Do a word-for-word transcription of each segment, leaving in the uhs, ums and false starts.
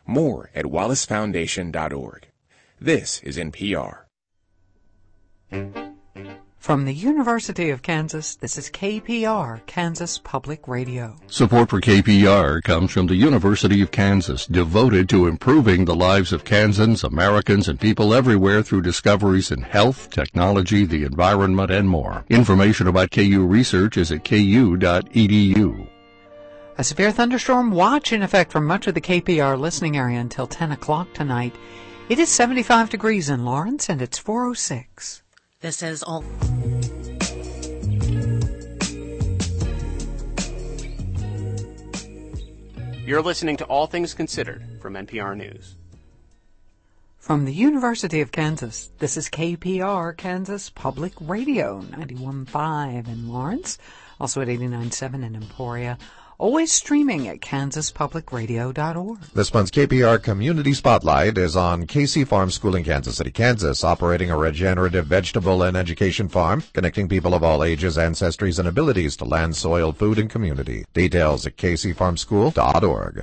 More at wallace foundation dot org. This is N P R. From the University of Kansas, this is K P R, Kansas Public Radio. Support for K P R comes from the University of Kansas, devoted to improving the lives of Kansans, Americans, and people everywhere through discoveries in health, technology, the environment, and more. Information about K U research is at k u dot e d u. A severe thunderstorm watch in effect for much of the K P R listening area until ten o'clock tonight. It is seventy-five degrees in Lawrence, and it's four oh six. This is all. You're listening to All Things Considered from N P R News. From the University of Kansas, this is K P R, Kansas Public Radio, ninety-one point five in Lawrence, also at eighty-nine point seven in Emporia. Always streaming at kansas public radio dot org. This month's K P R Community Spotlight is on K C Farm School in Kansas City, Kansas, operating a regenerative vegetable and education farm, connecting people of all ages, ancestries, and abilities to land, soil, food, and community. Details at k c farm school dot org.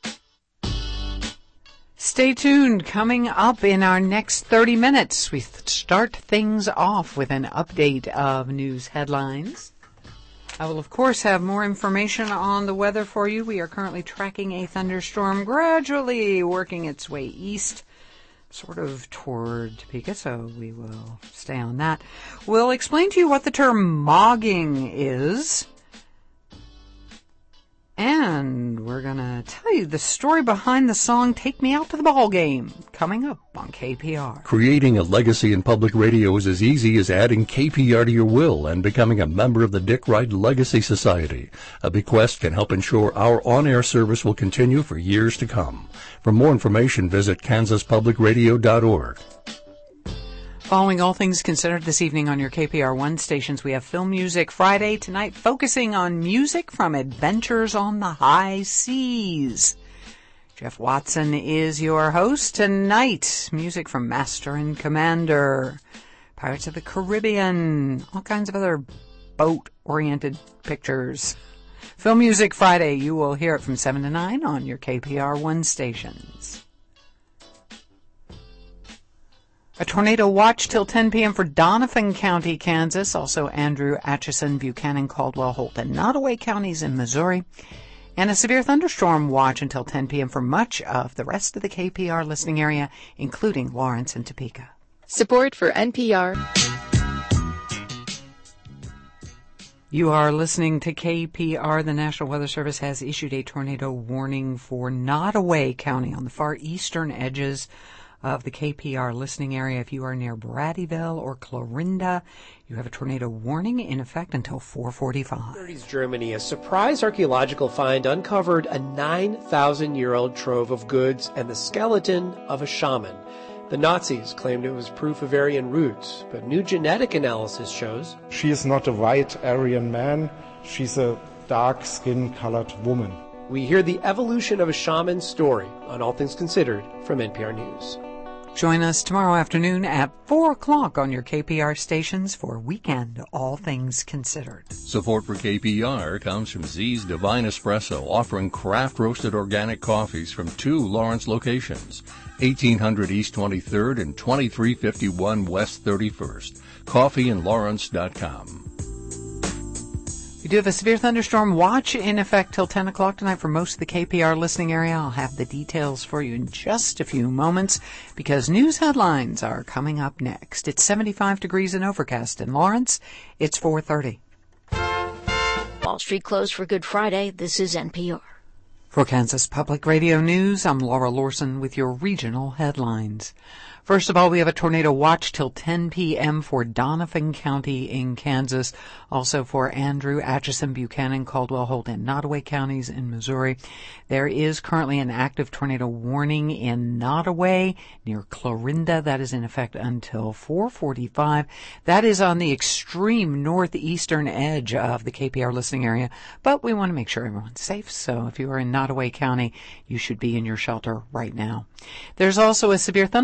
Stay tuned. Coming up in our next thirty minutes, we start things off with an update of news headlines. I will, of course, have more information on the weather for you. We are currently tracking a thunderstorm gradually working its way east, sort of toward Topeka, so we will stay on that. We'll explain to you what the term mogging is. And we're going to tell you the story behind the song Take Me Out to the Ball Game, coming up on K P R. Creating a legacy in public radio is as easy as adding K P R to your will and becoming a member of the Dick Wright Legacy Society. A bequest can help ensure our on-air service will continue for years to come. For more information, visit kansas public radio dot org. Following All Things Considered this evening on your K P R one stations, we have Film Music Friday tonight, focusing on music from Adventures on the High Seas. Jeff Watson is your host tonight. Music from Master and Commander, Pirates of the Caribbean, all kinds of other boat-oriented pictures. Film Music Friday, you will hear it from seven to nine on your K P R one stations. A tornado watch till ten p.m. for Donovan County, Kansas. Also Andrew, Atchison, Buchanan, Caldwell, Holt, and Nottoway counties in Missouri. And a severe thunderstorm watch until ten p.m. for much of the rest of the K P R listening area, including Lawrence and Topeka. Support for N P R. You are listening to K P R. The National Weather Service has issued a tornado warning for Nottoway County on the far eastern edges of the K P R listening area. If you are near Bradyville or Clarinda, you have a tornado warning in effect until four forty-five. thirties Germany, a surprise archaeological find uncovered a nine thousand year old trove of goods and the skeleton of a shaman. The Nazis claimed it was proof of Aryan roots, but new genetic analysis shows she is not a white Aryan man, she's a dark skin-colored woman. We hear the evolution of a shaman's story on All Things Considered from N P R News. Join us tomorrow afternoon at four o'clock on your K P R stations for Weekend All Things Considered. Support for K P R comes from Z's Divine Espresso, offering craft-roasted organic coffees from two Lawrence locations, eighteen hundred East twenty-third and twenty-three fifty-one West thirty-first. coffee in lawrence dot com. We do have a severe thunderstorm watch in effect till ten o'clock tonight for most of the K P R listening area. I'll have the details for you in just a few moments because news headlines are coming up next. It's seventy-five degrees and overcast in Lawrence. It's four thirty. Wall Street closed for Good Friday. This is N P R. For Kansas Public Radio News, I'm Laura Lorson with your regional headlines. First of all, we have a tornado watch till ten p.m. for Donovan County in Kansas, also for Andrew, Atchison, Buchanan, Caldwell, Holt, and Nottoway counties in Missouri. There is currently an active tornado warning in Nottoway near Clarinda. That is in effect until four forty-five. That is on the extreme northeastern edge of the K P R listening area, but we want to make sure everyone's safe, so if you are in Nottoway County, you should be in your shelter right now. There's also a severe thunderstorm watch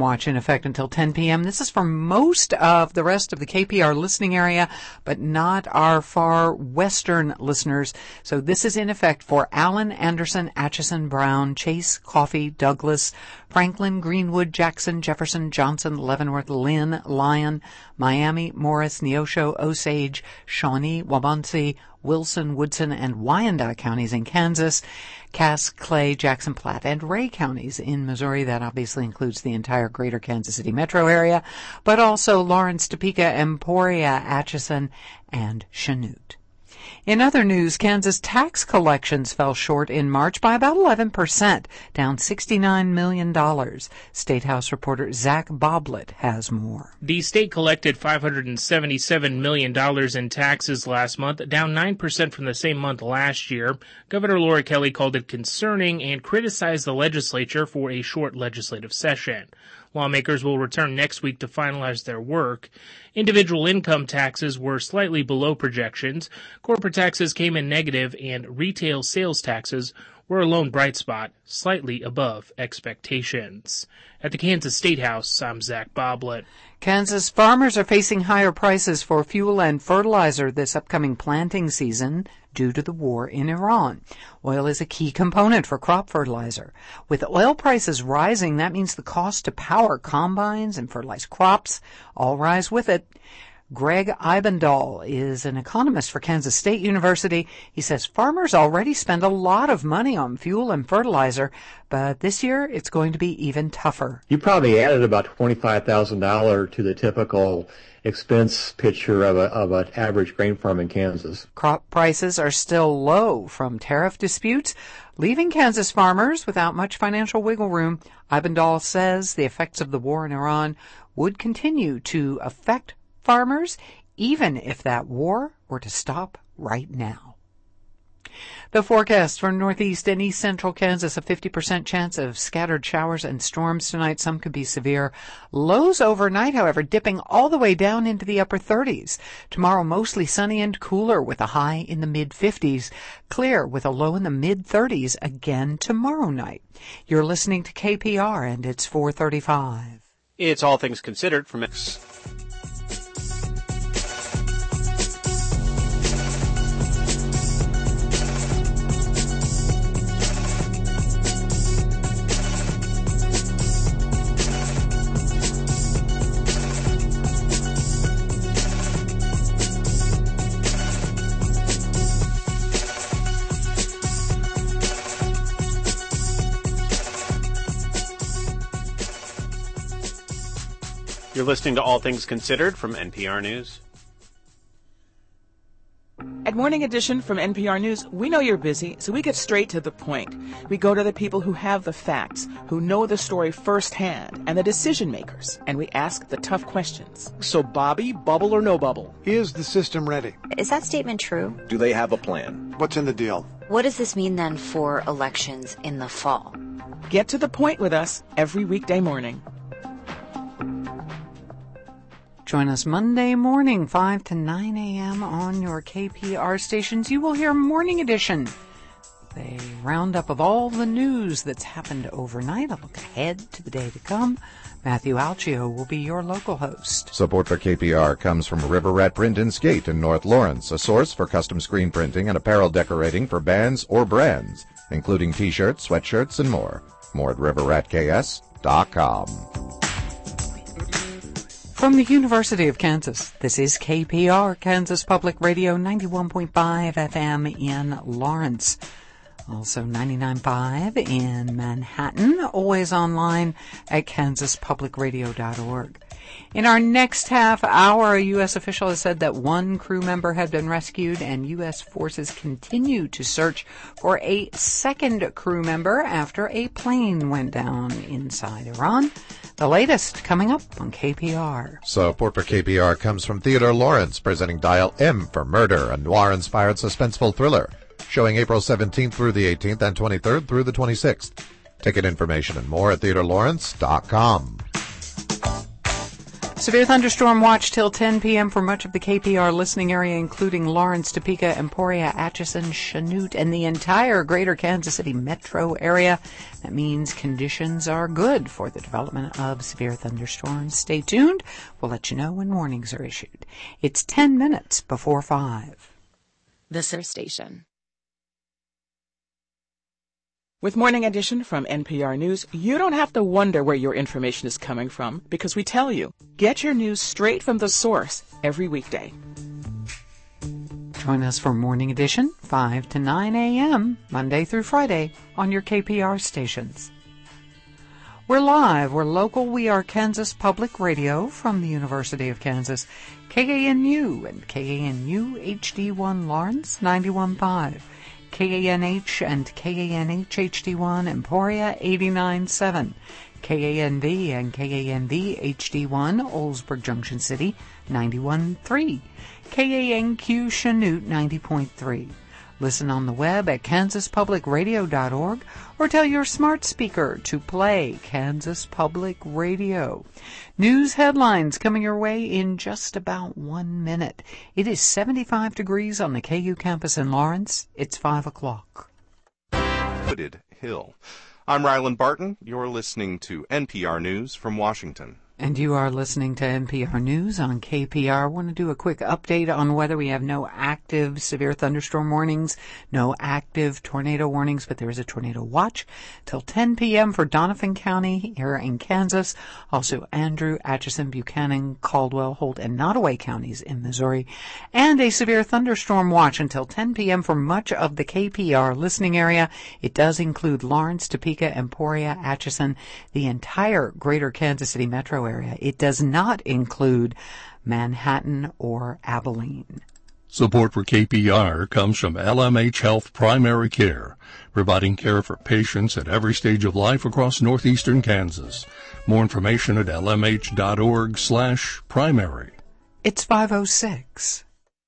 watch in effect until ten p.m. This is for most of the rest of the K P R listening area, but not our far western listeners. So this is in effect for Allen, Anderson, Atchison, Brown, Chase, Coffee, Douglas, Franklin, Greenwood, Jackson, Jefferson, Johnson, Leavenworth, Lynn, Lyon, Miami, Morris, Neosho, Osage, Shawnee, Waubonsee, Wilson, Woodson, and Wyandotte counties in Kansas, Cass, Clay, Jackson, Platte, and Ray counties in Missouri. That obviously includes the entire greater Kansas City metro area, but also Lawrence, Topeka, Emporia, Atchison, and Chanute. In other news, Kansas tax collections fell short in March by about eleven percent, down sixty-nine million dollars. State House reporter Zach Boblett has more. The state collected five hundred seventy-seven million dollars in taxes last month, down nine percent from the same month last year. Governor Laura Kelly called it concerning and criticized the legislature for a short legislative session. Lawmakers will return next week to finalize their work. Individual income taxes were slightly below projections. Corporate taxes came in negative, and retail sales taxes were a lone bright spot, slightly above expectations. At the Kansas State House, I'm Zach Boblett. Kansas farmers are facing higher prices for fuel and fertilizer this upcoming planting season due to the war in Iran. Oil is a key component for crop fertilizer. With oil prices rising, that means the cost to power combines and fertilize crops all rise with it. Greg Eibendahl is an economist for Kansas State University. He says farmers already spend a lot of money on fuel and fertilizer, but this year it's going to be even tougher. You probably added about twenty-five thousand dollars to the typical expense picture of, a, of an average grain farm in Kansas. Crop prices are still low from tariff disputes, leaving Kansas farmers without much financial wiggle room. Eibendahl says the effects of the war in Iran would continue to affect farmers, even if that war were to stop right now. The forecast for northeast and east central Kansas, a fifty percent chance of scattered showers and storms tonight. Some could be severe. Lows overnight, however, dipping all the way down into the upper thirties. Tomorrow, mostly sunny and cooler with a high in the mid-fifties. Clear with a low in the mid-thirties again tomorrow night. You're listening to K P R, and it's four thirty-five. It's All Things Considered from X. You're listening to All Things Considered from N P R News. At Morning Edition from N P R News, we know you're busy, so we get straight to the point. We go to the people who have the facts, who know the story firsthand, and the decision makers, and we ask the tough questions. So, Bobby, bubble or no bubble? Is the system ready? Is that statement true? Do they have a plan? What's in the deal? What does this mean then for elections in the fall? Get to the point with us every weekday morning. Join us Monday morning, five to nine a.m. on your K P R stations. You will hear Morning Edition, a roundup of all the news that's happened overnight, a look ahead to the day to come. Matthew Alcio will be your local host. Support for K P R comes from River Rat Print and Skate in North Lawrence, a source for custom screen printing and apparel decorating for bands or brands, including T-shirts, sweatshirts, and more. More at river rat k s dot com. From the University of Kansas, this is K P R, Kansas Public Radio, ninety-one point five F M in Lawrence. Also ninety-nine point five in Manhattan, always online at kansas public radio dot org. In our next half hour, a U S official has said that one crew member had been rescued, and U S forces continue to search for a second crew member after a plane went down inside Iran. The latest coming up on K P R. Support for K P R comes from Theodore Lawrence, presenting Dial M for Murder, a noir-inspired suspenseful thriller, showing April seventeenth through the eighteenth and twenty-third through the twenty-sixth. Ticket information and more at theodore lawrence dot com. Severe thunderstorm watch till ten p.m. for much of the K P R listening area, including Lawrence, Topeka, Emporia, Atchison, Chanute, and the entire greater Kansas City metro area. That means conditions are good for the development of severe thunderstorms. Stay tuned. We'll let you know when warnings are issued. It's ten minutes before five. This is station. With Morning Edition from N P R News, you don't have to wonder where your information is coming from because we tell you. Get your news straight from the source every weekday. Join us for Morning Edition, five to nine a.m., Monday through Friday, on your K P R stations. We're live, we're local, we are Kansas Public Radio from the University of Kansas, K A N U and K A N U H D one Lawrence, ninety-one point five. K A N H and K A N H H D one Emporia eighty-nine point seven, K A N V and K A N V H D one Oldsburg Junction City ninety-one point three, K A N Q Chanute ninety point three. Listen on the web at kansas public radio dot org or tell your smart speaker to play Kansas Public Radio. News headlines coming your way in just about one minute. It is seventy-five degrees on the K U campus in Lawrence. It's five o'clock. Wooded Hill. I'm Ryland Barton. You're listening to N P R News from Washington. And you are listening to N P R News on K P R. I want to do a quick update on whether we have no active severe thunderstorm warnings, no active tornado warnings, but there is a tornado watch till ten p.m. for Donovan County here in Kansas. Also Andrew, Atchison, Buchanan, Caldwell, Holt, and Nottoway counties in Missouri. And a severe thunderstorm watch until ten p.m. for much of the K P R listening area. It does include Lawrence, Topeka, Emporia, Atchison, the entire greater Kansas City metro area. It does not include Manhattan or Abilene. Support for K P R comes from L M H Health Primary Care, providing care for patients at every stage of life across northeastern Kansas. More information at L M H dot org slash primary. It's five oh six.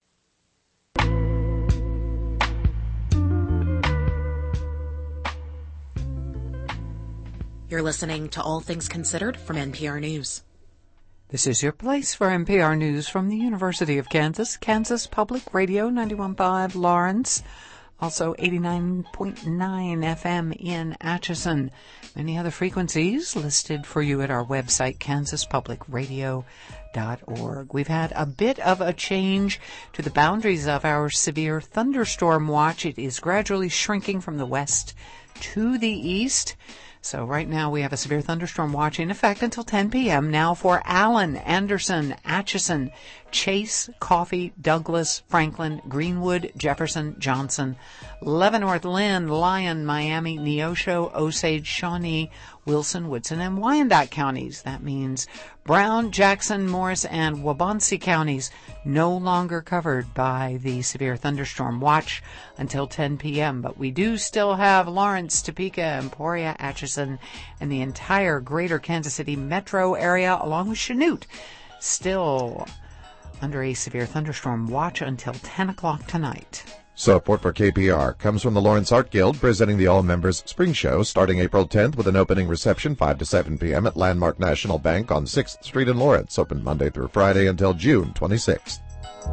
You're listening to All Things Considered from N P R News. This is your place for N P R News from the University of Kansas, Kansas Public Radio, ninety-one point five Lawrence, also eighty-nine point nine F M in Atchison. Many other frequencies listed for you at our website, kansas public radio dot org. We've had a bit of a change to the boundaries of our severe thunderstorm watch. It is gradually shrinking from the west to the east. So right now we have a severe thunderstorm watch in effect until ten p.m. now for Allen, Anderson, Atchison, Chase, Coffee, Douglas, Franklin, Greenwood, Jefferson, Johnson, Leavenworth, Lynn, Lyon, Miami, Neosho, Osage, Shawnee, Wilson, Woodson, and Wyandotte counties. That means Brown, Jackson, Morris, and Waubonsee counties no longer covered by the severe thunderstorm watch until ten p.m. But we do still have Lawrence, Topeka, Emporia, Atchison, and the entire greater Kansas City metro area, along with Chanute, still under a severe thunderstorm watch until ten o'clock tonight. Support for K P R comes from the Lawrence Art Guild, presenting the all-members spring show starting April tenth with an opening reception five to seven p.m. at Landmark National Bank on sixth Street in Lawrence, open Monday through Friday until June twenty-sixth.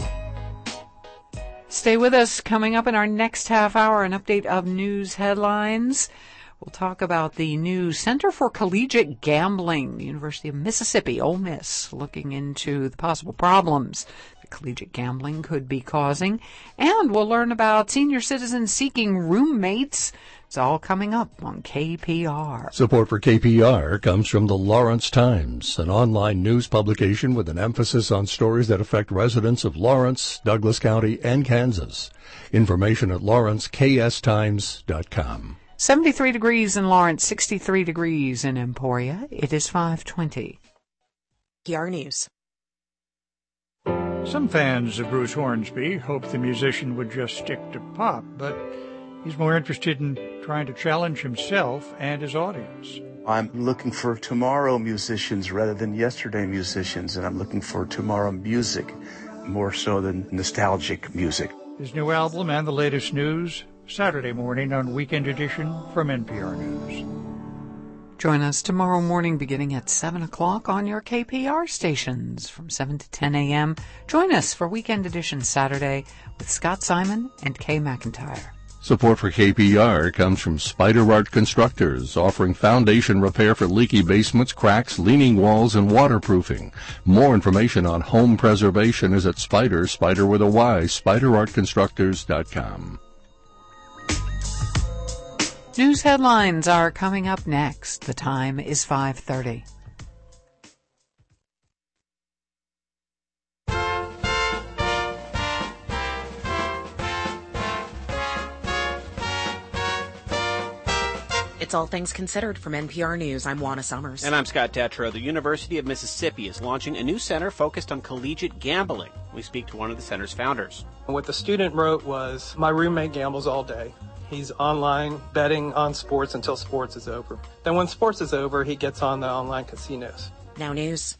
Stay with us. Coming up in our next half hour, an update of news headlines. We'll talk about the new Center for Collegiate Gambling, the University of Mississippi, Ole Miss, looking into the possible problems that collegiate gambling could be causing. And we'll learn about senior citizens seeking roommates. It's all coming up on K P R. Support for K P R comes from the Lawrence Times, an online news publication with an emphasis on stories that affect residents of Lawrence, Douglas County, and Kansas. Information at lawrence k s times dot com. seventy-three degrees in Lawrence, sixty-three degrees in Emporia. It is five twenty. P R News. Some fans of Bruce Hornsby hoped the musician would just stick to pop, but he's more interested in trying to challenge himself and his audience. I'm looking for tomorrow musicians rather than yesterday musicians, and I'm looking for tomorrow music more so than nostalgic music. His new album and the latest news, Saturday morning on Weekend Edition from N P R News. Join us tomorrow morning beginning at seven o'clock on your K P R stations from seven to ten a.m. Join us for Weekend Edition Saturday with Scott Simon and Kay McIntyre. Support for K P R comes from Spider Art Constructors, offering foundation repair for leaky basements, cracks, leaning walls, and waterproofing. More information on home preservation is at Spider, Spider with a Y, spider art constructors dot com. News headlines are coming up next. The time is five thirty. It's All Things Considered from N P R News. I'm Juana Summers. And I'm Scott Tetro. The University of Mississippi is launching a new center focused on collegiate gambling. We speak to one of the center's founders. What the student wrote was, my roommate gambles all day. He's online betting on sports until sports is over. Then when sports is over, he gets on the online casinos. Now news.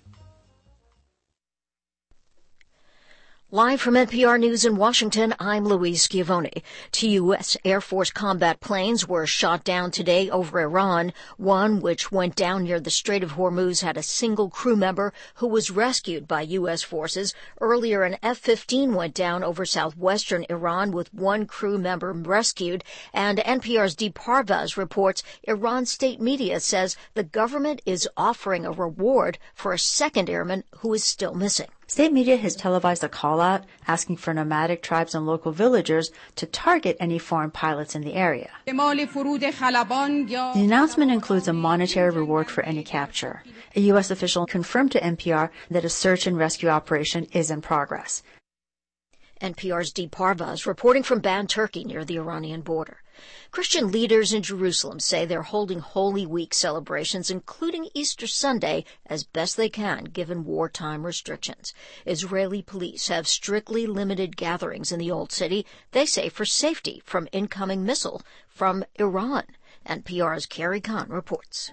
Live from N P R News in Washington, I'm Louise Schiavone. Two U S Air Force combat planes were shot down today over Iran. One, which went down near the Strait of Hormuz, had a single crew member who was rescued by U S forces. Earlier, an F fifteen went down over southwestern Iran with one crew member rescued. And N P R's Deep Parvaz reports Iran state media says the government is offering a reward for a second airman who is still missing. State media has televised a call-out asking for nomadic tribes and local villagers to target any foreign pilots in the area. The announcement includes a monetary reward for any capture. A U S official confirmed to N P R that a search and rescue operation is in progress. N P R's Deep Parvaz reporting from Ban, Turkey, near the Iranian border. Christian leaders in Jerusalem say they're holding Holy Week celebrations, including Easter Sunday, as best they can, given wartime restrictions. Israeli police have strictly limited gatherings in the Old City, they say for safety from incoming missile from Iran. N P R's Carrie Kahn reports.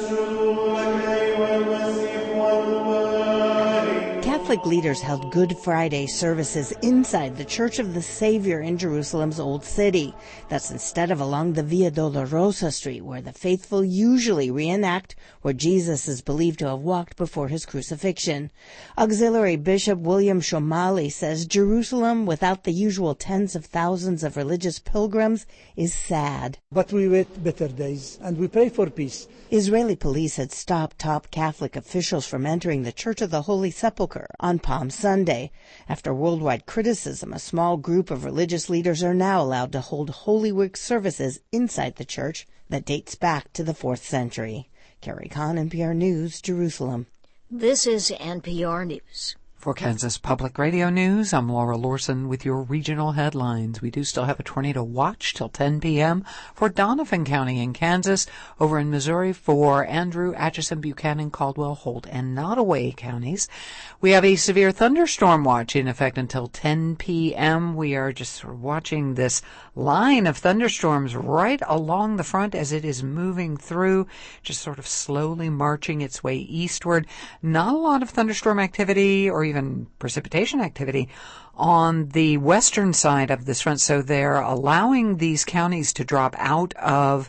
Catholic leaders held Good Friday services inside the Church of the Savior in Jerusalem's Old City. That's instead of along the Via Dolorosa Street, where the faithful usually reenact where Jesus is believed to have walked before his crucifixion. Auxiliary Bishop William Shomali says Jerusalem, without the usual tens of thousands of religious pilgrims, is sad. But we wait better days, and we pray for peace. Israeli police had stopped top Catholic officials from entering the Church of the Holy Sepulchre on Palm Sunday. After worldwide criticism, a small group of religious leaders are now allowed to hold Holy Week services inside the church that dates back to the fourth century. Carrie Kahn, N P R News, Jerusalem. This is N P R News. For Kansas Public Radio News, I'm Laura Lorson with your regional headlines. We do still have a tornado watch till ten p.m. for Donovan County in Kansas. Over in Missouri for Andrew, Atchison, Buchanan, Caldwell, Holt, and Nottoway counties. We have a severe thunderstorm watch in effect until ten p.m. We are just sort of watching this line of thunderstorms right along the front as it is moving through, just sort of slowly marching its way eastward. Not a lot of thunderstorm activity or even precipitation activity on the western side of this front, so they're allowing these counties to drop out of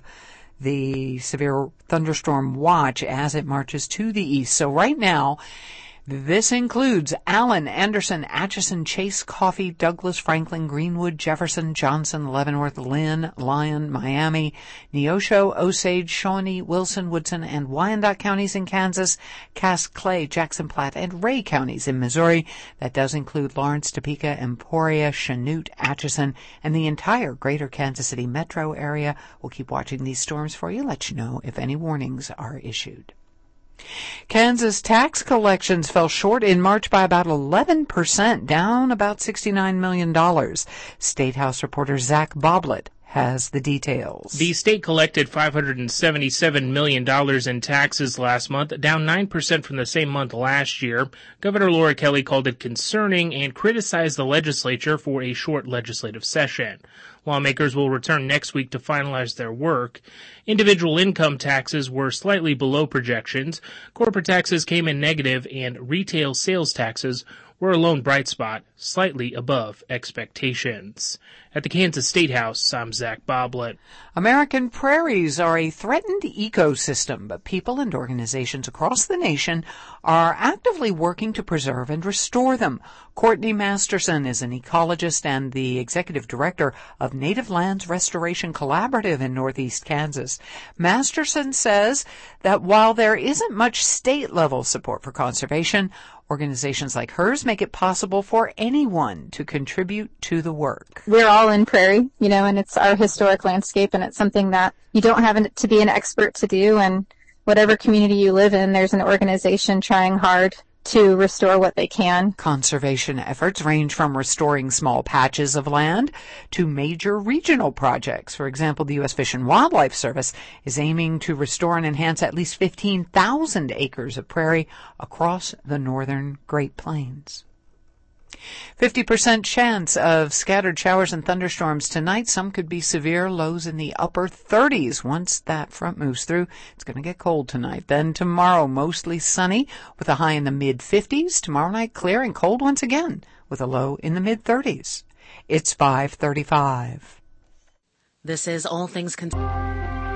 the severe thunderstorm watch as it marches to the east. So right now, this includes Allen, Anderson, Atchison, Chase, Coffee, Douglas, Franklin, Greenwood, Jefferson, Johnson, Leavenworth, Lynn, Lyon, Miami, Neosho, Osage, Shawnee, Wilson, Woodson, and Wyandotte counties in Kansas, Cass, Clay, Jackson, Platte, and Ray counties in Missouri. That does include Lawrence, Topeka, Emporia, Chanute, Atchison, and the entire greater Kansas City metro area. We'll keep watching these storms for you, let you know if any warnings are issued. Kansas tax collections fell short in March by about eleven percent, down about sixty-nine million dollars. State House reporter Zach Boblet has the details. The state collected five hundred seventy-seven million dollars in taxes last month, down nine percent from the same month last year. Governor Laura Kelly called it concerning and criticized the legislature for a short legislative session. Lawmakers will return next week to finalize their work. Individual income taxes were slightly below projections. Corporate taxes came in negative, and retail sales taxes were a lone bright spot, slightly above expectations. At the Kansas State House, I'm Zach Boblet. American prairies are a threatened ecosystem, but people and organizations across the nation are actively working to preserve and restore them. Courtney Masterson is an ecologist and the executive director of Native Lands Restoration Collaborative in Northeast Kansas. Masterson says that while there isn't much state-level support for conservation, organizations like hers make it possible for anyone to contribute to the work. We're all in prairie, you know, and it's our historic landscape, and it's something that you don't have to be an expert to do. And whatever community you live in, there's an organization trying hard to restore what they can. Conservation efforts range from restoring small patches of land to major regional projects. For example, the U S Fish and Wildlife Service is aiming to restore and enhance at least fifteen thousand acres of prairie across the northern Great Plains. fifty percent chance of scattered showers and thunderstorms tonight. Some could be severe, lows in the upper thirties. Once that front moves through, it's going to get cold tonight. Then tomorrow, mostly sunny with a high in the mid fifties. Tomorrow night, clear and cold once again with a low in the mid thirties. It's five thirty-five. This is All Things Considered.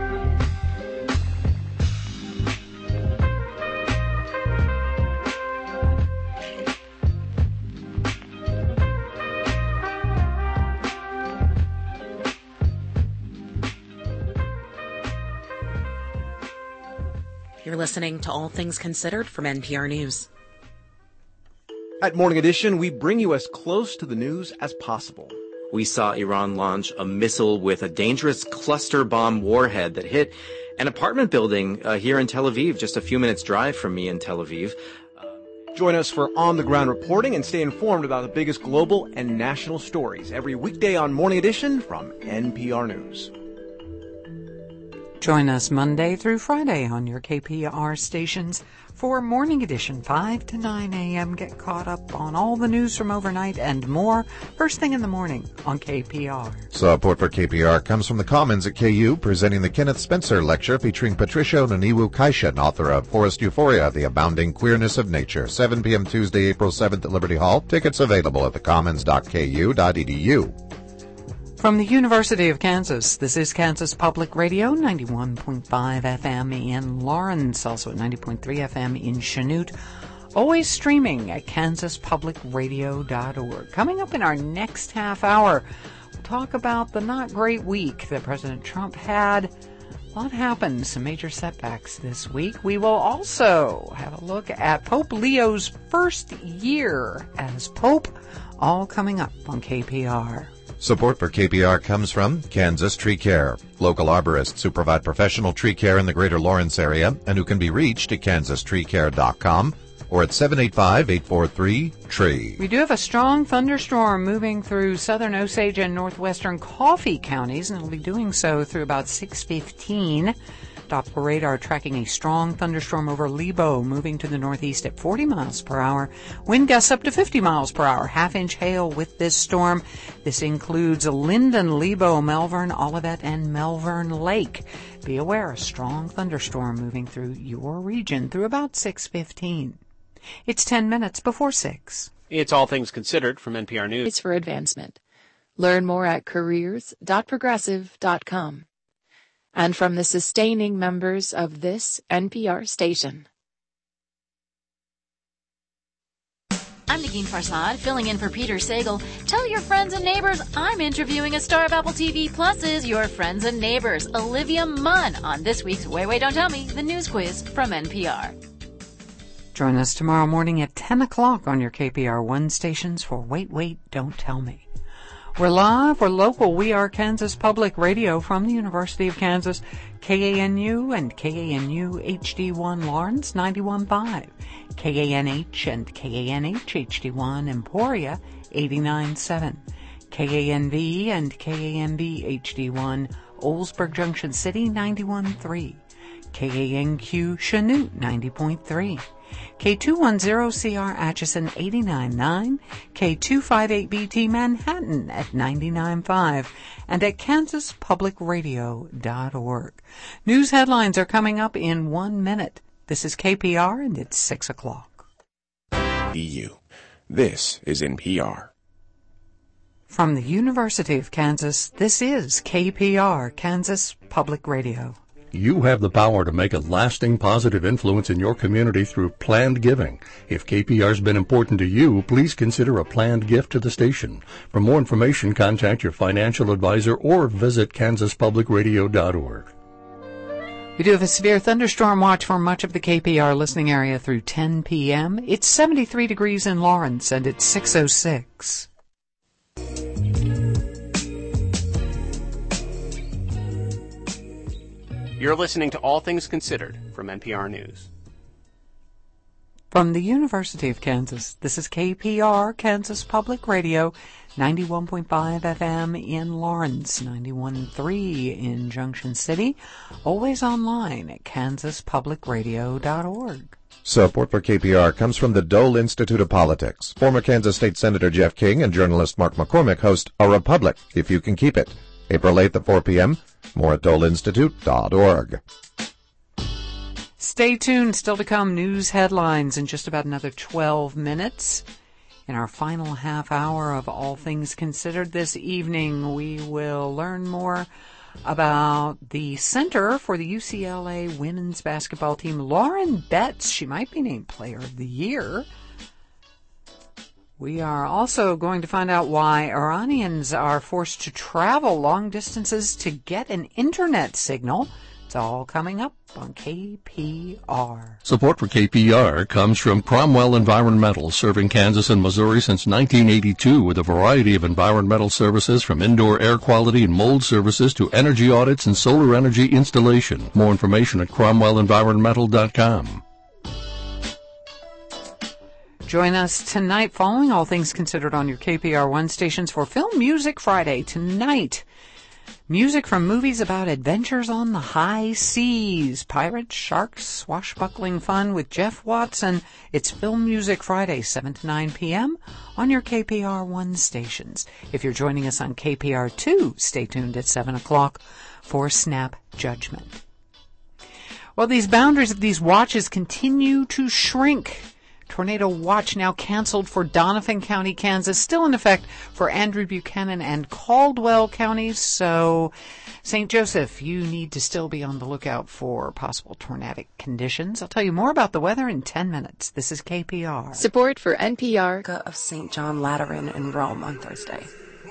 You're listening to All Things Considered from N P R News. At Morning Edition, we bring you as close to the news as possible. We saw Iran launch a missile with a dangerous cluster bomb warhead that hit an apartment building uh, here in Tel Aviv, just a few minutes drive from me in Tel Aviv. Join us for on-the-ground reporting and stay informed about the biggest global and national stories every weekday on Morning Edition from N P R News. Join us Monday through Friday on your K P R stations for Morning Edition, five to nine a.m. Get caught up on all the news from overnight and more first thing in the morning on K P R. Support for K P R comes from the Commons at K U, presenting the Kenneth Spencer Lecture featuring Patricia Naniwu Kaishan, author of Forest Euphoria, The Abounding Queerness of Nature, seven p.m. Tuesday, April seventh at Liberty Hall. Tickets available at the commons dot k u dot e d u. From the University of Kansas, this is Kansas Public Radio, ninety-one point five F M in Lawrence, also at ninety point three F M in Chanute. Always streaming at kansas public radio dot org. Coming up in our next half hour, we'll talk about the not great week that President Trump had. A lot happened, some major setbacks this week. We will also have a look at Pope Leo's first year as Pope, all coming up on K P R. Support for K P R comes from Kansas Tree Care, local arborists who provide professional tree care in the greater Lawrence area and who can be reached at kansas tree care dot com or at seven eight five, eight four three, T R E E. We do have a strong thunderstorm moving through southern Osage and northwestern Coffee counties, and it'll be doing so through about six fifteen. Doppler radar tracking a strong thunderstorm over Lebo, moving to the northeast at forty miles per hour. Wind gusts up to fifty miles per hour. Half-inch hail with this storm. This includes Linden, Lebo, Melvern, Olivet, and Melvern Lake. Be aware, a strong thunderstorm moving through your region through about six fifteen. It's ten minutes before six. It's All Things Considered from N P R News. It's for advancement. Learn more at careers dot progressive dot com. And from the sustaining members of this N P R station. I'm Nagin Farsad, filling in for Peter Sagal. Tell your friends and neighbors I'm interviewing a star of Apple T V Plus's Your Friends and Neighbors, Olivia Munn, on this week's Wait, Wait, Don't Tell Me, the news quiz from N P R. Join us tomorrow morning at ten o'clock on your K P R one stations for Wait, Wait, Don't Tell Me. We're live, we're local, we are Kansas Public Radio from the University of Kansas, K A N U and K A N U H D one Lawrence ninety-one point five, K A N H and K A N H H D one Emporia eighty-nine point seven, K A N V and K A N V H D one Oldsburg Junction City ninety-one point three, K A N Q Chanute ninety point three, K two ten C R Atchison eighty-nine point nine, K two fifty-eight B T Manhattan at ninety-nine point five, and at kansas public radio dot org. News headlines are coming up in one minute. This is K P R and it's six o'clock. E U. This is N P R. From the University of Kansas, this is K P R, Kansas Public Radio. You have the power to make a lasting positive influence in your community through planned giving. If K P R's been important to you, please consider a planned gift to the station. For more information, contact your financial advisor or visit kansas public radio dot org. We do have a severe thunderstorm watch for much of the K P R listening area through ten p.m. It's seventy-three degrees in Lawrence, and it's six oh six. You're listening to All Things Considered from N P R News. From the University of Kansas, this is K P R, Kansas Public Radio, ninety-one point five F M in Lawrence, ninety-one point three in Junction City, always online at kansas public radio dot org. Support for K P R comes from the Dole Institute of Politics. Former Kansas State Senator Jeff King and journalist Mark McCormick host A Republic, If You Can Keep It, April eighth at four p.m., more at dole institute dot org. Stay tuned. Still to come, news headlines in just about another twelve minutes. In our final half hour of All Things Considered this evening, we will learn more about the center for the U C L A women's basketball team. Lauren Betts, she might be named Player of the Year. We are also going to find out why Iranians are forced to travel long distances to get an internet signal. It's all coming up on K P R. Support for K P R comes from Cromwell Environmental, serving Kansas and Missouri since nineteen eighty-two with a variety of environmental services from indoor air quality and mold services to energy audits and solar energy installation. More information at cromwell environmental dot com. Join us tonight following All Things Considered on your K P R one stations for Film Music Friday. Tonight, music from movies about adventures on the high seas. Pirates, sharks, swashbuckling fun with Jeff Watson. It's Film Music Friday, seven to nine p.m. on your K P R one stations. If you're joining us on K P R two, stay tuned at seven o'clock for Snap Judgment. Well, these boundaries of these watches continue to shrink. Tornado watch now canceled for Donovan County, Kansas, still in effect for Andrew Buchanan and Caldwell counties. So, Saint Joseph, you need to still be on the lookout for possible tornadic conditions. I'll tell you more about the weather in ten minutes. This is K P R. Support for N P R of Saint John Lateran in Rome on Thursday.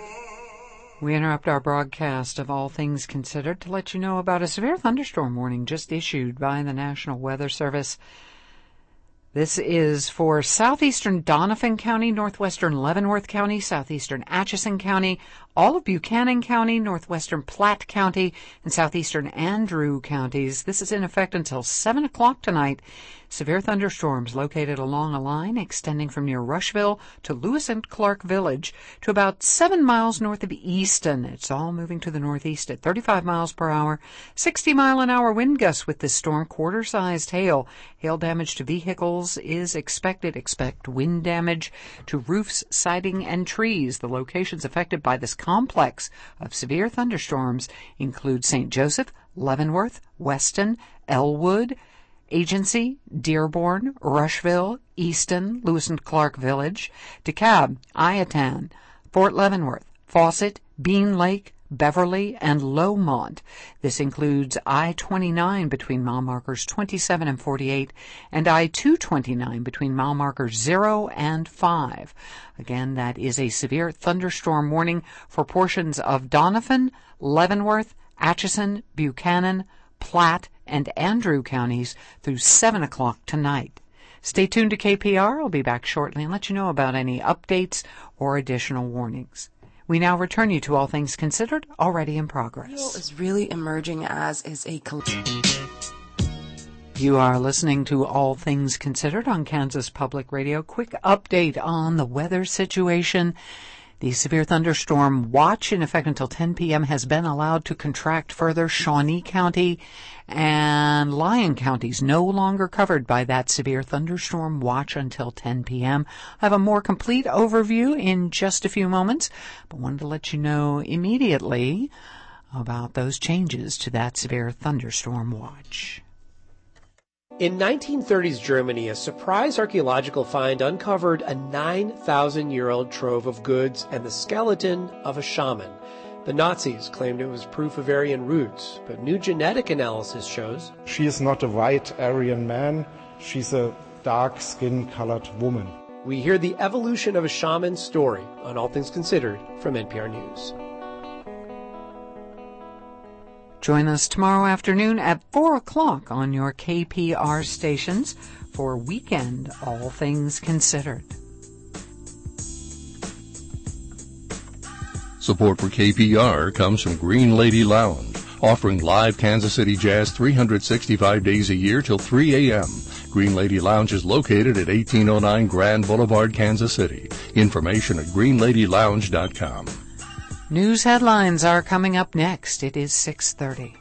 We interrupt our broadcast of All Things Considered to let you know about a severe thunderstorm warning just issued by the National Weather Service. This is for southeastern Donovan County, northwestern Leavenworth County, southeastern Atchison County, all of Buchanan County, northwestern Platte County, and southeastern Andrew counties. This is in effect until seven o'clock tonight. Severe thunderstorms located along a line extending from near Rushville to Lewis and Clark Village to about seven miles north of Easton. It's all moving to the northeast at thirty-five miles per hour, sixty mile an hour wind gusts with this storm, quarter-sized hail. Hail damage to vehicles is expected. Expect wind damage to roofs, siding, and trees. The locations affected by this complex of severe thunderstorms include Saint Joseph, Leavenworth, Weston, Elwood, Agency, Dearborn, Rushville, Easton, Lewis and Clark Village, DeKalb, Iatan, Fort Leavenworth, Fawcett, Bean Lake, Beverly, and Lowmont. This includes I twenty-nine between mile markers twenty-seven and forty-eight and I two twenty-nine between mile markers zero and five. Again, that is a severe thunderstorm warning for portions of Donovan, Leavenworth, Atchison, Buchanan, Platte, and Andrew counties through seven o'clock tonight. Stay tuned to K P R. I'll be back shortly and let you know about any updates or additional warnings. We now return you to All Things Considered, already in progress. Is really emerging as is a... You are listening to All Things Considered on Kansas Public Radio. Quick update on the weather situation. The severe thunderstorm watch, in effect until ten p.m., has been allowed to contract further. Shawnee County and Lyon counties no longer covered by that severe thunderstorm watch until ten p.m. I have a more complete overview in just a few moments, but wanted to let you know immediately about those changes to that severe thunderstorm watch. In nineteen thirties Germany, a surprise archaeological find uncovered a nine thousand year old trove of goods and the skeleton of a shaman. The Nazis claimed it was proof of Aryan roots, but new genetic analysis shows she is not a white Aryan man, she's a dark skin-colored woman. We hear the evolution of a shaman's story on All Things Considered from N P R News. Join us tomorrow afternoon at four o'clock on your K P R stations for Weekend All Things Considered. Support for K P R comes from Green Lady Lounge, offering live Kansas City jazz three hundred sixty-five days a year till three a.m. Green Lady Lounge is located at eighteen oh nine Grand Boulevard, Kansas City. Information at green lady lounge dot com. News headlines are coming up next. It is six thirty.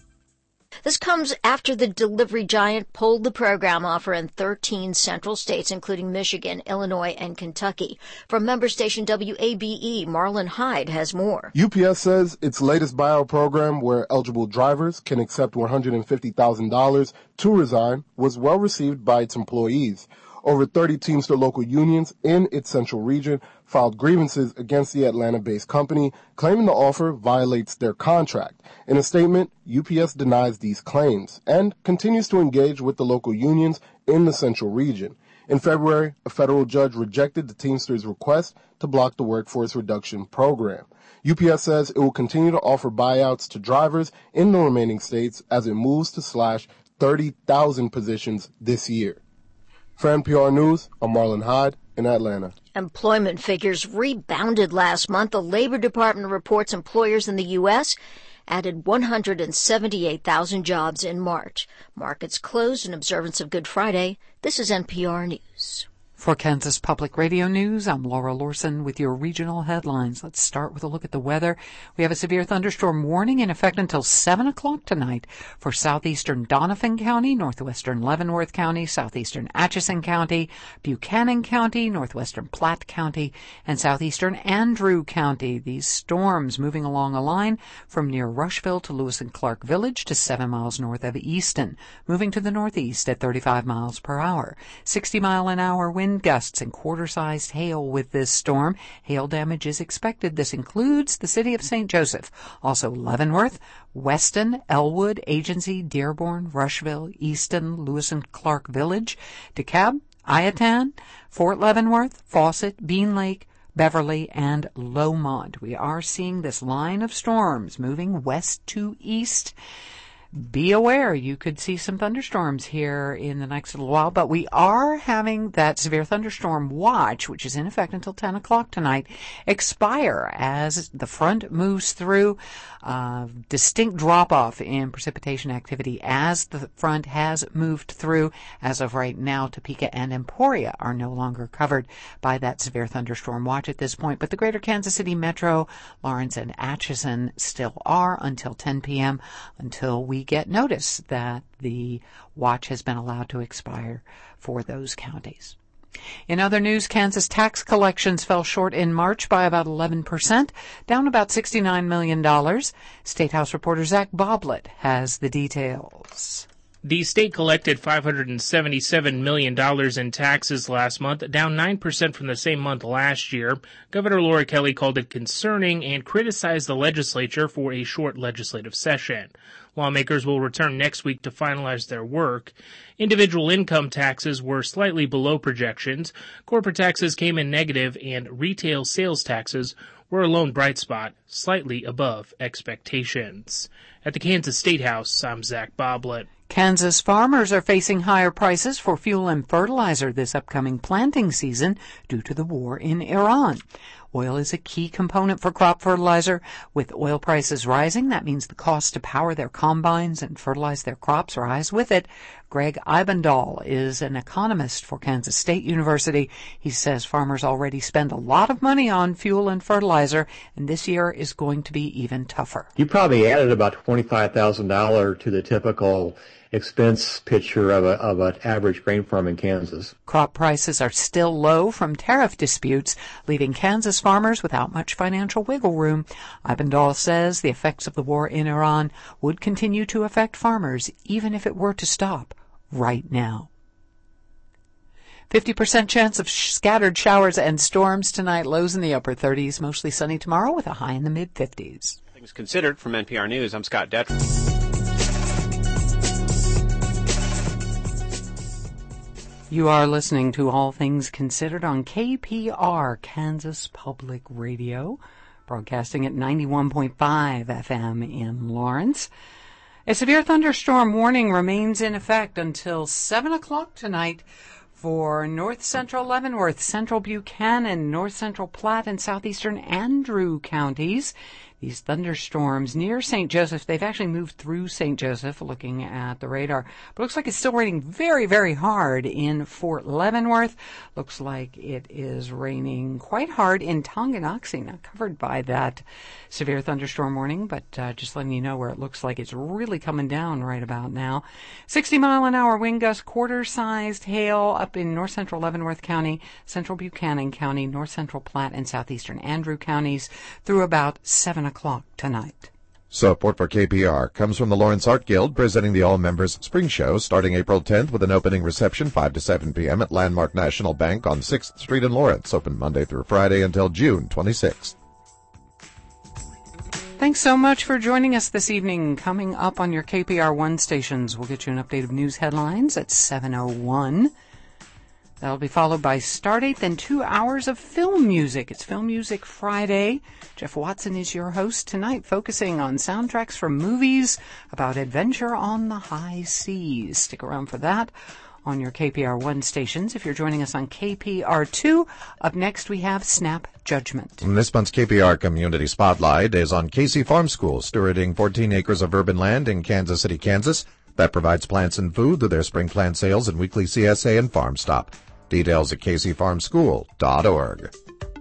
This comes after the delivery giant pulled the program offer in thirteen central states, including Michigan, Illinois, and Kentucky. From member station W A B E, Marlon Hyde has more. U P S says its latest buyout program, where eligible drivers can accept one hundred fifty thousand dollars to resign, was well received by its employees. Over thirty Teamster local unions in its central region filed grievances against the Atlanta-based company, claiming the offer violates their contract. In a statement, U P S denies these claims and continues to engage with the local unions in the central region. In February, a federal judge rejected the Teamsters' request to block the workforce reduction program. U P S says it will continue to offer buyouts to drivers in the remaining states as it moves to slash thirty thousand positions this year. For N P R News, I'm Marlon Hyde in Atlanta. Employment figures rebounded last month. The Labor Department reports employers in the U S added one hundred seventy-eight thousand jobs in March. Markets closed in observance of Good Friday. This is N P R News. For Kansas Public Radio News, I'm Laura Lorson with your regional headlines. Let's start with a look at the weather. We have a severe thunderstorm warning in effect until seven o'clock tonight for southeastern Donovan County, northwestern Leavenworth County, southeastern Atchison County, Buchanan County, northwestern Platte County, and southeastern Andrew County. These storms moving along a line from near Rushville to Lewis and Clark Village to seven miles north of Easton, moving to the northeast at thirty-five miles per hour. sixty mile an hour wind gusts and quarter-sized hail with this storm. Hail damage is expected. This includes the city of Saint Joseph, also Leavenworth, Weston, Elwood, Agency, Dearborn, Rushville, Easton, Lewis and Clark Village, DeKalb, Iatan, Fort Leavenworth, Fawcett, Bean Lake, Beverly, and Lowmont. We are seeing this line of storms moving west to east. Be aware, you could see some thunderstorms here in the next little while, but we are having that severe thunderstorm watch, which is in effect until ten o'clock tonight, expire as the front moves through. Uh, distinct drop-off in precipitation activity as the front has moved through. As of right now, Topeka and Emporia are no longer covered by that severe thunderstorm watch at this point, but the greater Kansas City metro, Lawrence, and Atchison still are until ten p.m., until we get notice that the watch has been allowed to expire for those counties. In other news, Kansas tax collections fell short in March by about eleven percent, down about sixty-nine million dollars. State House reporter Zach Boblet has the details. The state collected five hundred seventy-seven million dollars in taxes last month, down nine percent from the same month last year. Governor Laura Kelly called it concerning and criticized the legislature for a short legislative session. Lawmakers will return next week to finalize their work. Individual income taxes were slightly below projections. Corporate taxes came in negative, and retail sales taxes were a lone bright spot, slightly above expectations. At the Kansas State House, I'm Zach Boblet. Kansas farmers are facing higher prices for fuel and fertilizer this upcoming planting season due to the war in Iran. Oil is a key component for crop fertilizer. With oil prices rising, that means the cost to power their combines and fertilize their crops rise with it. Greg Eibendahl is an economist for Kansas State University. He says farmers already spend a lot of money on fuel and fertilizer, and this year is going to be even tougher. You probably added about twenty-five thousand dollars to the typical expense picture of a of an average grain farm in Kansas. Crop prices are still low from tariff disputes, leaving Kansas farmers without much financial wiggle room. Eibendahl says the effects of the war in Iran would continue to affect farmers even if it were to stop right now. fifty percent chance of sh- scattered showers and storms tonight. Lows in the upper thirties. Mostly sunny tomorrow with a high in the mid-fifties. Things Considered from N P R News. I'm Scott Detrow. You are listening to All Things Considered on K P R, Kansas Public Radio, broadcasting at ninety-one point five F M in Lawrence. A severe thunderstorm warning remains in effect until seven o'clock tonight for north central Leavenworth, central Buchanan, north central Platte, and southeastern Andrew counties. These thunderstorms near Saint Joseph, they've actually moved through Saint Joseph, looking at the radar. But it looks like it's still raining very, very hard in Fort Leavenworth. Looks like it is raining quite hard in Tonganoxie, not covered by that severe thunderstorm warning, but uh, just letting you know where it looks like it's really coming down right about now. sixty mile an hour wind gust, quarter-sized hail up in north central Leavenworth County, central Buchanan County, north central Platte, and southeastern Andrew counties through about seven o'clock tonight. Support for K P R comes from the Lawrence Art Guild, presenting the All-Members Spring Show starting April tenth with an opening reception five to seven p.m. at Landmark National Bank on sixth Street in Lawrence, open Monday through Friday until June twenty-sixth. Thanks so much for joining us this evening. Coming up on your K P R one stations, we'll get you an update of news headlines at seven oh one. That'll be followed by Stardate, then two hours of film music. It's Film Music Friday. Jeff Watson is your host tonight, focusing on soundtracks from movies about adventure on the high seas. Stick around for that on your K P R one stations. If you're joining us on K P R two, up next we have Snap Judgment. This month's K P R Community Spotlight is on Casey Farm School, stewarding fourteen acres of urban land in Kansas City, Kansas, that provides plants and food through their spring plant sales and weekly C S A and farm stop. Details at casey farm school dot org.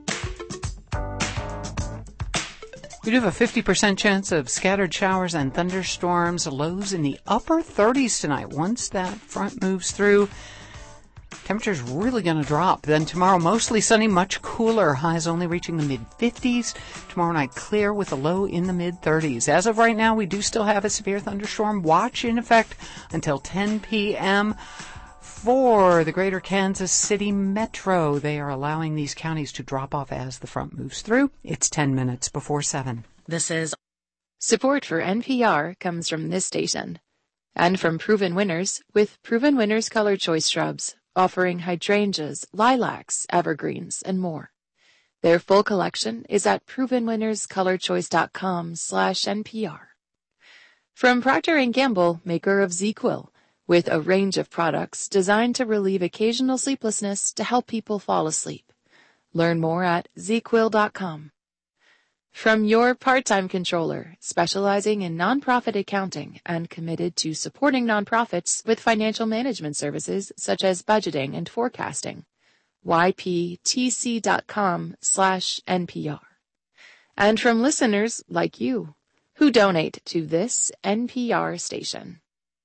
We do have a fifty percent chance of scattered showers and thunderstorms, lows in the upper thirties tonight. Once that front moves through, temperature's really going to drop. Then tomorrow, mostly sunny, much cooler. Highs only reaching the mid-fifties. Tomorrow night, clear with a low in the mid-thirties. As of right now, we do still have a severe thunderstorm watch in effect until ten p.m. For the greater Kansas City Metro. They are allowing these counties to drop off as the front moves through. It's ten minutes before seven. This is support for N P R comes from this station and from Proven Winners with Proven Winners Color Choice Shrubs, offering hydrangeas, lilacs, evergreens, and more. Their full collection is at proven winners color choice dot com slash N P R. From Procter and Gamble, maker of ZzzQuil, with a range of products designed to relieve occasional sleeplessness to help people fall asleep. Learn more at Z Quill dot com. From Your Part-Time Controller, specializing in nonprofit accounting and committed to supporting nonprofits with financial management services such as budgeting and forecasting. Y P T C dot com slash N P R. And from listeners like you, who donate to this N P R station.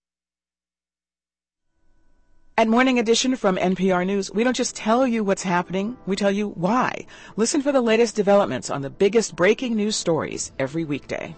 At Morning Edition from N P R News, we don't just tell you what's happening, we tell you why. Listen for the latest developments on the biggest breaking news stories every weekday.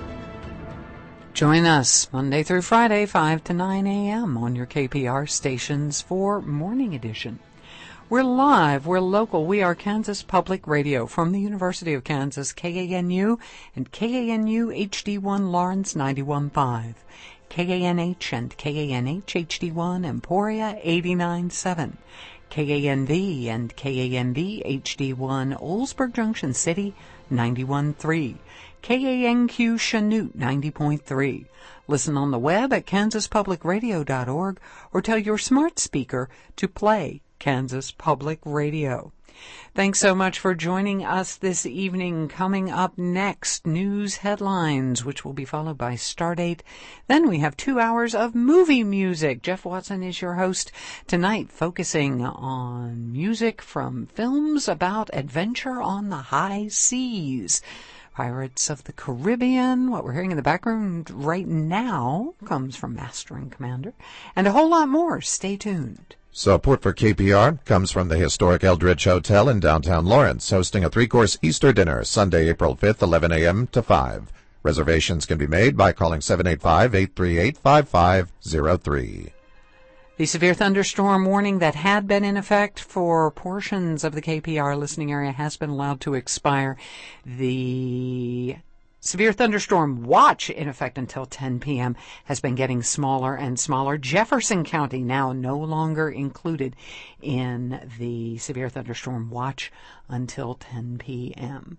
Join us Monday through Friday, five to nine a.m. on your K P R stations for Morning Edition. We're live, we're local, we are Kansas Public Radio from the University of Kansas, K A N U, and K A N U H D one Lawrence ninety-one point five. K A N H and K A N H H D one Emporia eighty-nine point seven, K A N V and K A N V H D one Oldsburg Junction City ninety-one point three, K A N Q Chanute ninety point three. Listen on the web at kansas public radio dot org or tell your smart speaker to play Kansas Public Radio. Thanks so much for joining us this evening. Coming up next, news headlines, which will be followed by Stardate. Then we have two hours of movie music. Jeff Watson is your host tonight, focusing on music from films about adventure on the high seas. Pirates of the Caribbean. What we're hearing in the background right now comes from Master and Commander. And a whole lot more. Stay tuned. Support for K P R comes from the historic Eldridge Hotel in downtown Lawrence, hosting a three-course Easter dinner Sunday, April fifth, eleven a.m. to five. Reservations can be made by calling seven eight five, eight three eight, five five zero three. The severe thunderstorm warning that had been in effect for portions of the K P R listening area has been allowed to expire. The severe thunderstorm watch in effect until ten p.m. has been getting smaller and smaller. Jefferson County now no longer included in the severe thunderstorm watch until ten p.m.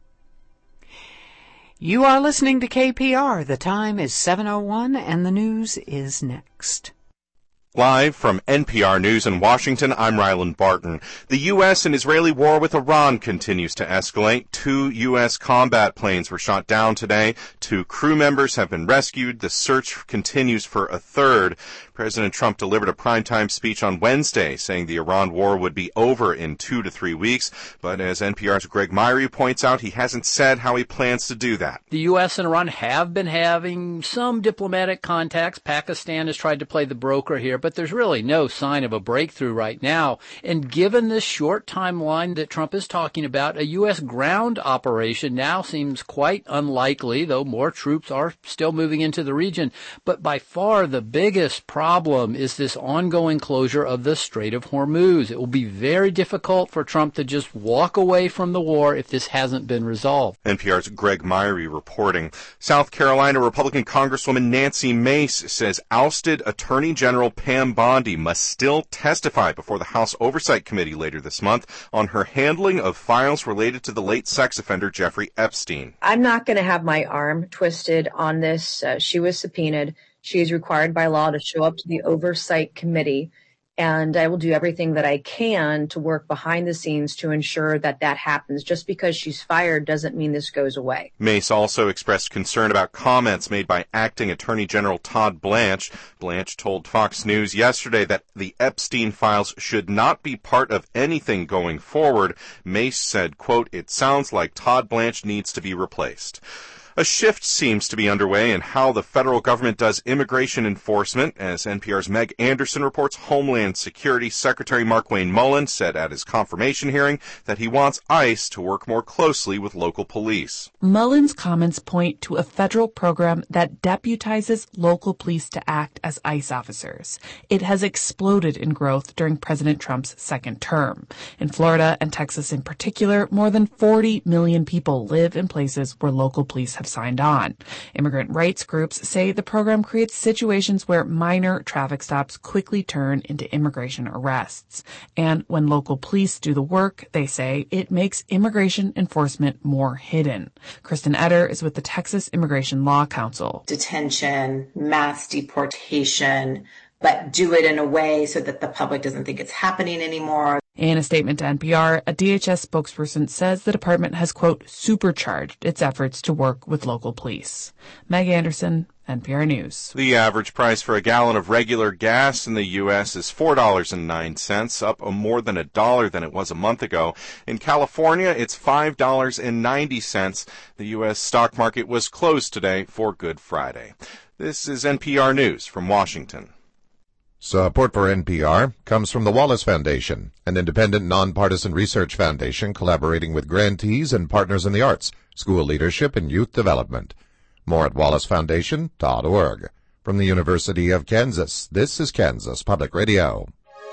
You are listening to K P R. The time is seven oh one and the news is next. Live from N P R News in Washington, I'm Ryland Barton. The U S and Israeli war with Iran continues to escalate. Two U S combat planes were shot down today. Two crew members have been rescued. The search continues for a third. President Trump delivered a primetime speech on Wednesday saying the Iran war would be over in two to three weeks. But as N P R's Greg Myrie points out, he hasn't said how he plans to do that. The U S and Iran have been having some diplomatic contacts. Pakistan has tried to play the broker here, but there's really no sign of a breakthrough right now. And given this short timeline that Trump is talking about, a U S ground operation now seems quite unlikely, though more troops are still moving into the region. But by far the biggest problem is this ongoing closure of the Strait of Hormuz. It will be very difficult for Trump to just walk away from the war if this hasn't been resolved. N P R's Greg Myrie reporting. South Carolina Republican Congresswoman Nancy Mace says ousted Attorney General Pam Bondi must still testify before the House Oversight Committee later this month on her handling of files related to the late sex offender Jeffrey Epstein. I'm not going to have my arm twisted on this. Uh, she was subpoenaed. She is required by law to show up to the Oversight Committee, and I will do everything that I can to work behind the scenes to ensure that that happens. Just because she's fired doesn't mean this goes away. Mace also expressed concern about comments made by Acting Attorney General Todd Blanche. Blanche told Fox News yesterday that the Epstein files should not be part of anything going forward. Mace said, quote, "It sounds like Todd Blanche needs to be replaced." A shift seems to be underway in how the federal government does immigration enforcement. As N P R's Meg Anderson reports, Homeland Security Secretary Markwayne Mullin said at his confirmation hearing that he wants ICE to work more closely with local police. Mullin's comments point to a federal program that deputizes local police to act as ICE officers. It has exploded in growth during President Trump's second term. In Florida and Texas in particular, more than forty million people live in places where local police have signed on. Immigrant rights groups say the program creates situations where minor traffic stops quickly turn into immigration arrests. And when local police do the work, they say it makes immigration enforcement more hidden. Kristen Eder is with the Texas Immigration Law Council. Detention, mass deportation, but do it in a way so that the public doesn't think it's happening anymore. In a statement to N P R, a D H S spokesperson says the department has, quote, supercharged its efforts to work with local police. Meg Anderson, N P R News. The average price for a gallon of regular gas in the U S is four dollars and nine cents, up more than a dollar than it was a month ago. In California, it's five dollars and ninety cents. The U S stock market was closed today for Good Friday. This is N P R News from Washington. Support for N P R comes from the Wallace Foundation, an independent nonpartisan research foundation collaborating with grantees and partners in the arts, school leadership, and youth development. More at wallace foundation dot org. From the University of Kansas, this is Kansas Public Radio.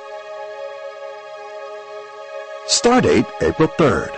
Stardate April third.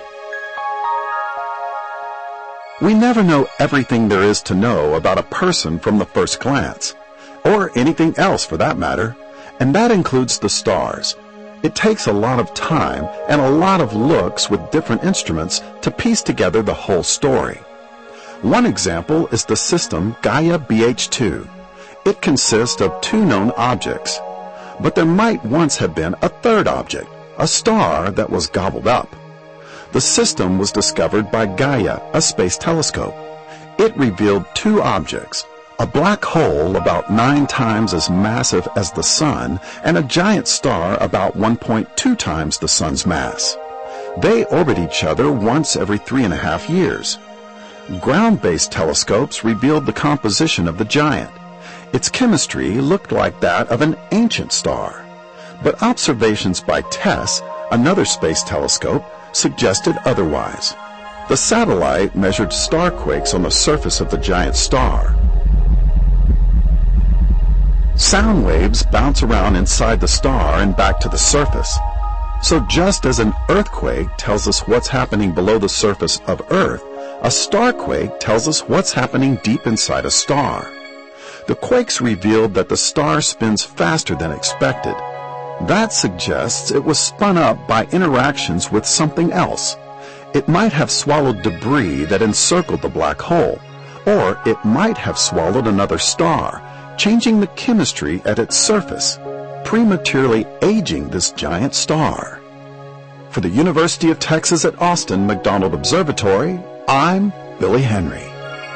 We never know everything there is to know about a person from the first glance, or anything else for that matter, and that includes the stars. It takes a lot of time and a lot of looks with different instruments to piece together the whole story. One example is the system Gaia B H two. It consists of two known objects, but there might once have been a third object, a star that was gobbled up. The system was discovered by Gaia, a space telescope. It revealed two objects, a black hole about nine times as massive as the sun, and a giant star about one point two times the sun's mass. They orbit each other once every three and a half years. Ground-based telescopes revealed the composition of the giant. Its chemistry looked like that of an ancient star. But observations by TESS, another space telescope, suggested otherwise. The satellite measured starquakes on the surface of the giant star. Sound waves bounce around inside the star and back to the surface. So just as an earthquake tells us what's happening below the surface of Earth, a starquake tells us what's happening deep inside a star. The quakes revealed that the star spins faster than expected. That suggests it was spun up by interactions with something else. It might have swallowed debris that encircled the black hole, or it might have swallowed another star, changing the chemistry at its surface, prematurely aging this giant star. For the University of Texas at Austin McDonald Observatory, I'm Billy Henry.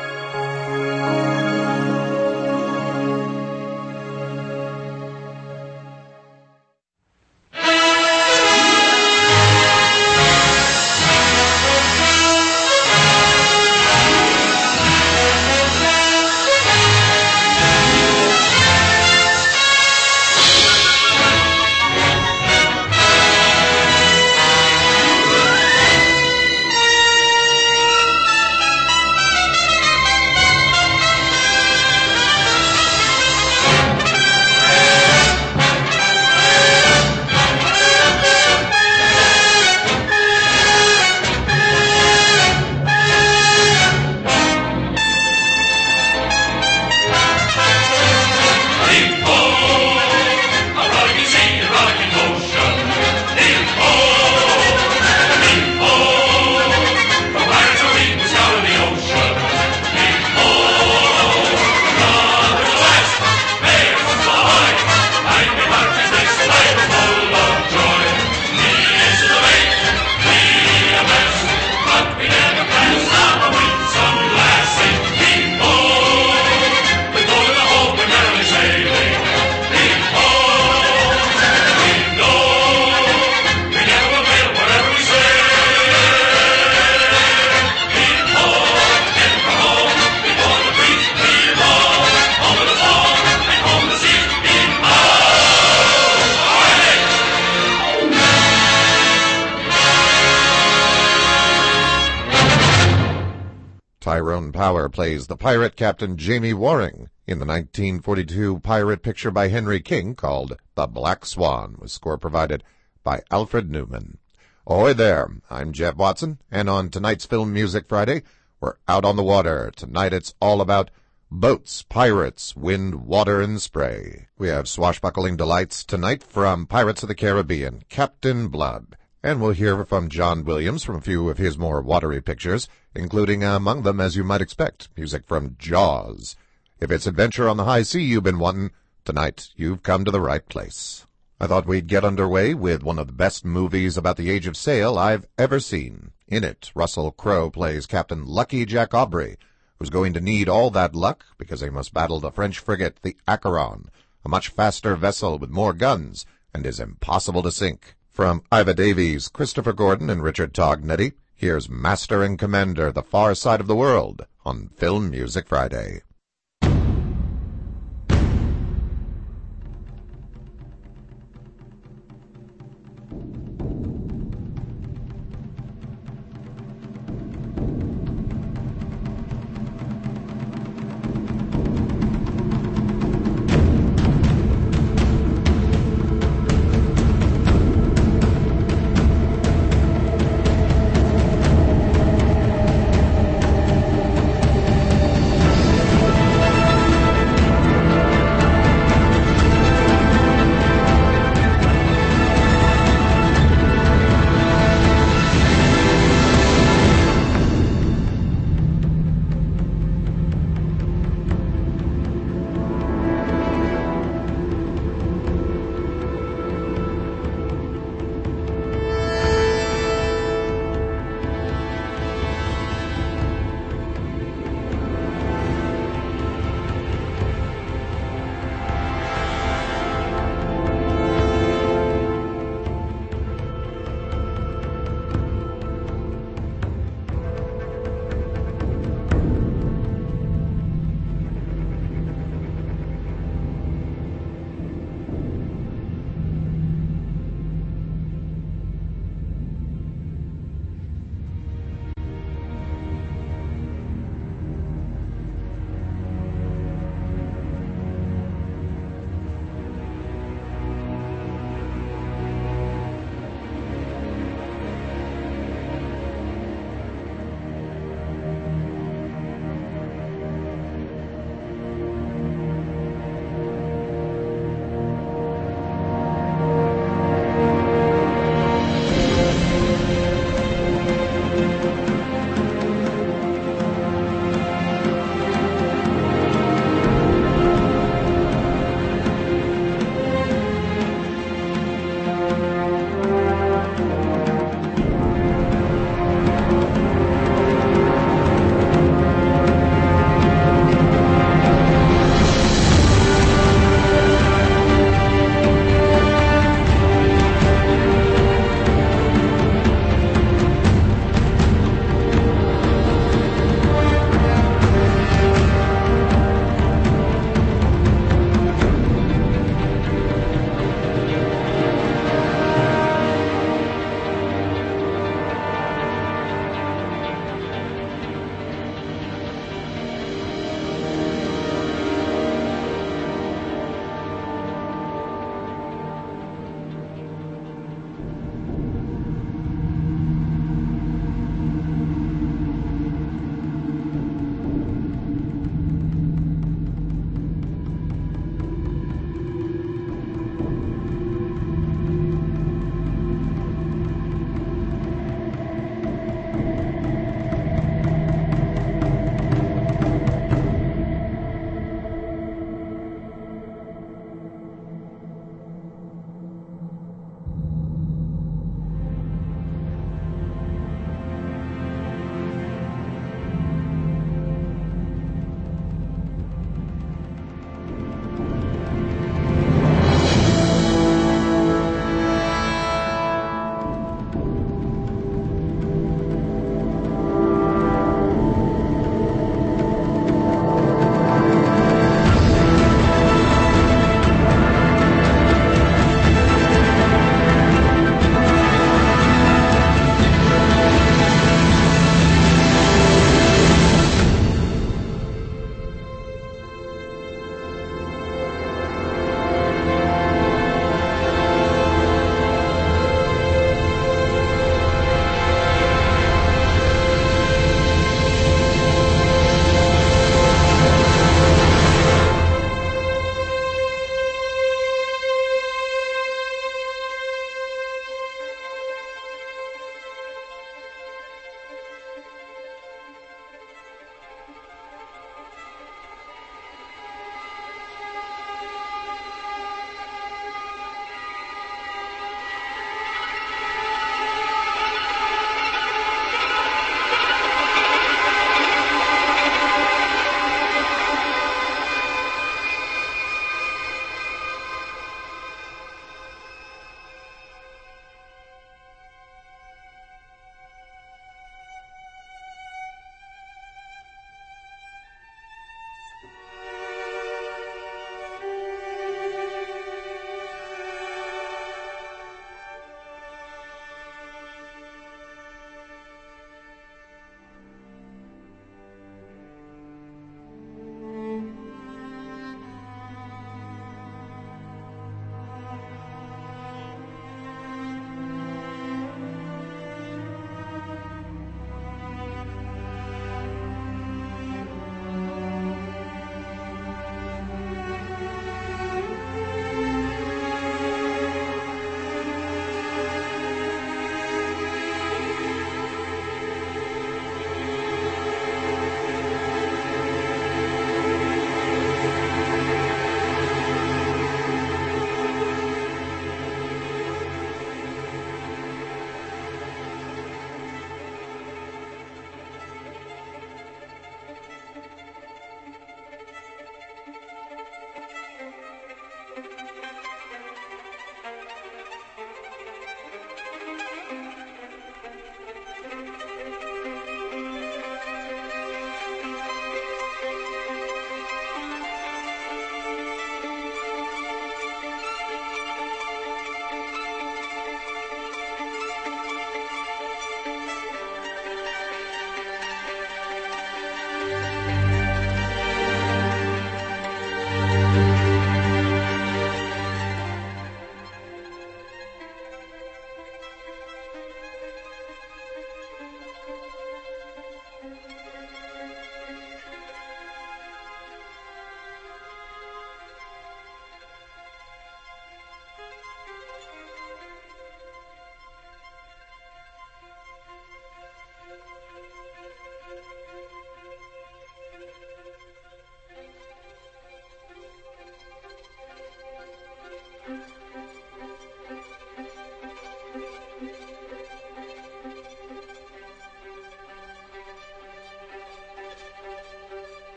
Tyrone Power plays the pirate Captain Jamie Waring in the nineteen forty-two pirate picture by Henry King called The Black Swan, with score provided by Alfred Newman. Ahoy there, I'm Jeff Watson, and on tonight's Film Music Friday, we're out on the water. Tonight it's all about boats, pirates, wind, water, and spray. We have swashbuckling delights tonight from Pirates of the Caribbean, Captain Blood. And we'll hear from John Williams from a few of his more watery pictures, including uh, among them, as you might expect, music from Jaws. If it's adventure on the high sea you've been wanting, tonight you've come to the right place. I thought we'd get underway with one of the best movies about the age of sail I've ever seen. In it, Russell Crowe plays Captain Lucky Jack Aubrey, who's going to need all that luck because he must battle the French frigate, the Acheron, a much faster vessel with more guns and is impossible to sink. From Iva Davies, Christopher Gordon, and Richard Tognetti, here's Master and Commander, The Far Side of the World on Film Music Friday.